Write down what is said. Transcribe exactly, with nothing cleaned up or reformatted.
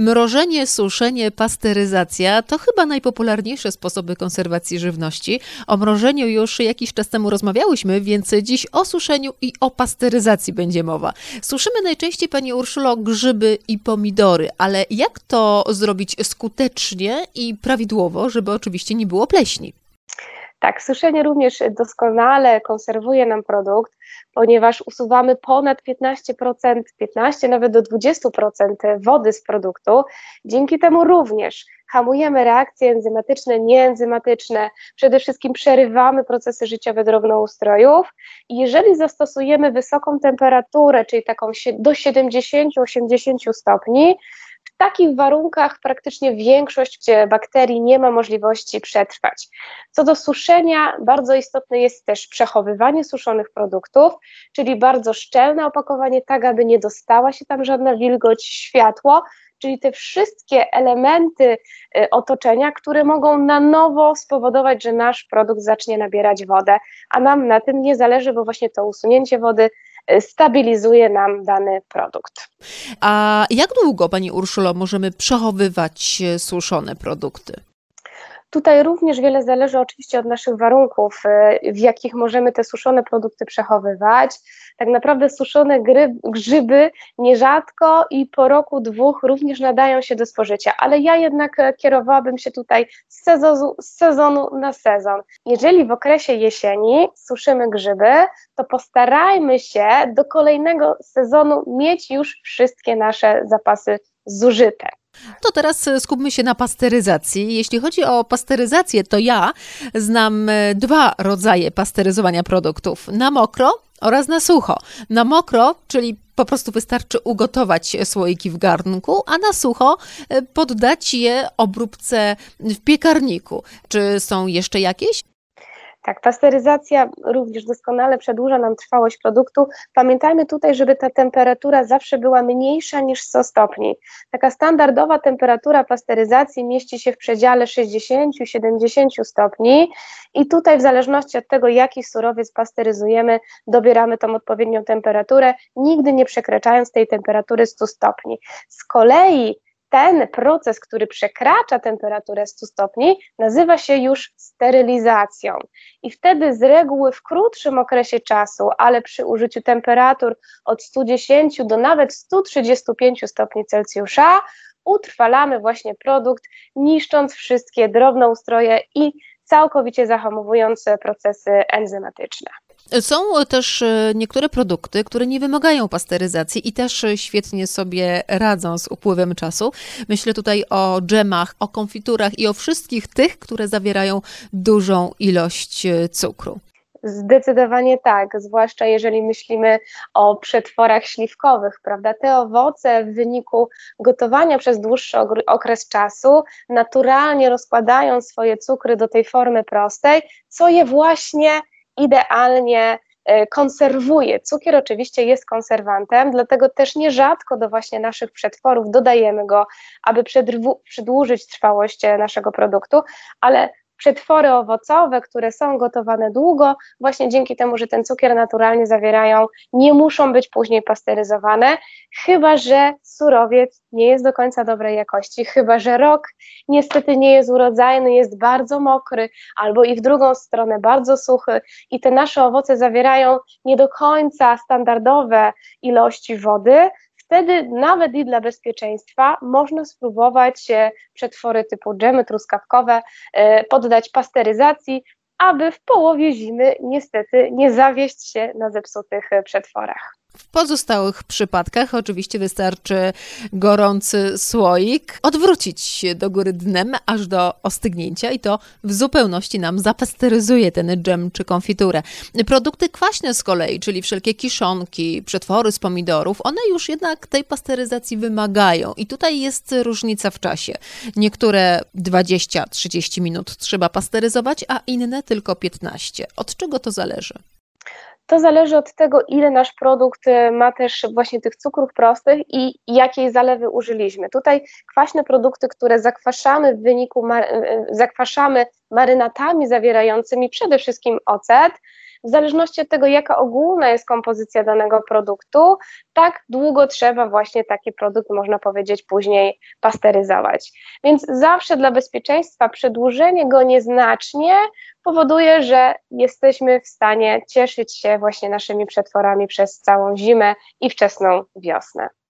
Mrożenie, suszenie, pasteryzacja to chyba najpopularniejsze sposoby konserwacji żywności. O mrożeniu już jakiś czas temu rozmawiałyśmy, więc dziś o suszeniu i o pasteryzacji będzie mowa. Suszymy najczęściej, Pani Urszulo, grzyby i pomidory, ale jak to zrobić skutecznie i prawidłowo, żeby oczywiście nie było pleśni? Tak, suszenie również doskonale konserwuje nam produkt, ponieważ usuwamy ponad piętnaście procent, piętnaście nawet do dwudziestu procent wody z produktu. Dzięki temu również hamujemy reakcje enzymatyczne, nieenzymatyczne, przede wszystkim przerywamy procesy życiowe drobnoustrojów i jeżeli zastosujemy wysoką temperaturę, czyli taką do siedemdziesięciu do osiemdziesięciu stopni, w takich warunkach praktycznie większość, gdzie bakterii nie ma możliwości przetrwać. Co do suszenia, bardzo istotne jest też przechowywanie suszonych produktów, czyli bardzo szczelne opakowanie, tak aby nie dostała się tam żadna wilgoć, światło, czyli te wszystkie elementy y, otoczenia, które mogą na nowo spowodować, że nasz produkt zacznie nabierać wodę, a nam na tym nie zależy, bo właśnie to usunięcie wody y, stabilizuje nam dany produkt. A jak długo, Pani Urszulo, możemy przechowywać suszone produkty? Tutaj również wiele zależy oczywiście od naszych warunków, w jakich możemy te suszone produkty przechowywać. Tak naprawdę suszone gry, grzyby nierzadko i po roku, dwóch również nadają się do spożycia, ale ja jednak kierowałabym się tutaj z sezonu, z sezonu na sezon. Jeżeli w okresie jesieni suszymy grzyby, to postarajmy się do kolejnego sezonu mieć już wszystkie nasze zapasy zużyte. To teraz skupmy się na pasteryzacji. Jeśli chodzi o pasteryzację, to ja znam dwa rodzaje pasteryzowania produktów. Na mokro oraz na sucho. Na mokro, czyli po prostu wystarczy ugotować słoiki w garnku, a na sucho poddać je obróbce w piekarniku. Czy są jeszcze jakieś? Tak, pasteryzacja również doskonale przedłuża nam trwałość produktu. Pamiętajmy tutaj, żeby ta temperatura zawsze była mniejsza niż sto stopni. Taka standardowa temperatura pasteryzacji mieści się w przedziale sześćdziesiąt do siedemdziesięciu stopni i tutaj w zależności od tego, jaki surowiec pasteryzujemy, dobieramy tą odpowiednią temperaturę, nigdy nie przekraczając tej temperatury stu stopni. Z kolei ten proces, który przekracza temperaturę stu stopni, nazywa się już sterylizacją i wtedy z reguły w krótszym okresie czasu, ale przy użyciu temperatur od stu dziesięciu do nawet stu trzydziestu pięciu stopni Celsjusza utrwalamy właśnie produkt, niszcząc wszystkie drobnoustroje i całkowicie zahamowując procesy enzymatyczne. Są też niektóre produkty, które nie wymagają pasteryzacji i też świetnie sobie radzą z upływem czasu. Myślę tutaj o dżemach, o konfiturach i o wszystkich tych, które zawierają dużą ilość cukru. Zdecydowanie tak, zwłaszcza jeżeli myślimy o przetworach śliwkowych, prawda? Te owoce w wyniku gotowania przez dłuższy okres czasu naturalnie rozkładają swoje cukry do tej formy prostej, co je właśnie idealnie konserwuje. Cukier oczywiście jest konserwantem, dlatego też nierzadko do właśnie naszych przetworów dodajemy go, aby przedłużyć trwałość naszego produktu, ale przetwory owocowe, które są gotowane długo, właśnie dzięki temu, że ten cukier naturalnie zawierają, nie muszą być później pasteryzowane, chyba że surowiec nie jest do końca dobrej jakości, chyba że rok niestety nie jest urodzajny, jest bardzo mokry, albo i w drugą stronę bardzo suchy i te nasze owoce zawierają nie do końca standardowe ilości wody. Wtedy nawet i dla bezpieczeństwa można spróbować przetwory typu dżemy truskawkowe poddać pasteryzacji, aby w połowie zimy niestety nie zawieść się na zepsutych przetworach. W pozostałych przypadkach oczywiście wystarczy gorący słoik, odwrócić do góry dnem aż do ostygnięcia i to w zupełności nam zapasteryzuje ten dżem czy konfiturę. Produkty kwaśne z kolei, czyli wszelkie kiszonki, przetwory z pomidorów, one już jednak tej pasteryzacji wymagają i tutaj jest różnica w czasie. Niektóre dwadzieścia do trzydziestu minut trzeba pasteryzować, a inne tylko piętnaście. Od czego to zależy? To zależy od tego, ile nasz produkt ma też właśnie tych cukrów prostych i jakiej zalewy użyliśmy. Tutaj kwaśne produkty, które zakwaszamy w wyniku, zakwaszamy marynatami zawierającymi przede wszystkim ocet, w zależności od tego, jaka ogólna jest kompozycja danego produktu, tak długo trzeba właśnie taki produkt, można powiedzieć, później pasteryzować. Więc zawsze dla bezpieczeństwa przedłużenie go nieznacznie powoduje, że jesteśmy w stanie cieszyć się właśnie naszymi przetworami przez całą zimę i wczesną wiosnę.